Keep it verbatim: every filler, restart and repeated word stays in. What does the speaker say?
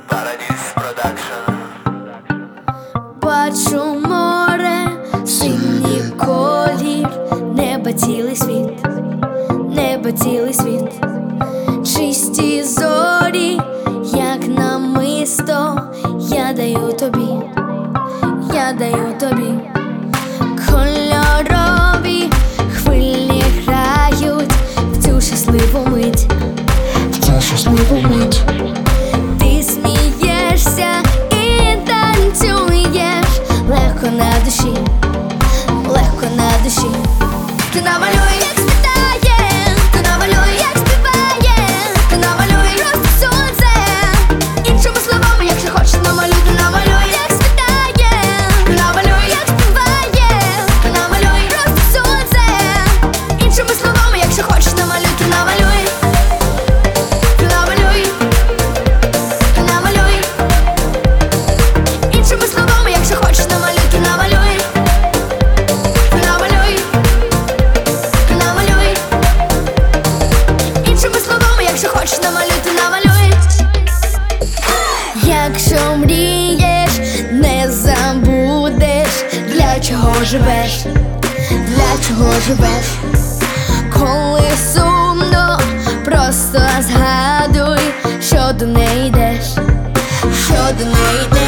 Paradise Production. Бачу море, синій колір, неба цілий світ, неба цілий світ, чисті зорі, як намисто, я даю тобі, я даю тобі. Кольорові хвилі грають в цю щасливу мить, в цю щасливу мить. Ти смієшся і танцюєш, легко на душі, легко на душі. Ти намалюй, як світає, ти намалюй, як співає, ти намалюй просто сонце. Іншими словами, якщо хочеш, намалюй, ти намалюй, як світає, ти намалюй, як співає, ти намалюй просто сонце. Іншими словами, якщо хочеш, намалюй, ти намалюй, ти намалюй, ти намалюй. Іншими словами, якщо хочеш, намалюй, ти намалюй, ти намалюй, ти намалюй. Іншими словами, якщо хочеш, намалюй, ти намалюй. Якщо мрієш, не забудеш, для чого живеш, для чого живеш. Коли сумно, просто згадуй, що до неї йдеш, що до неї йдеш.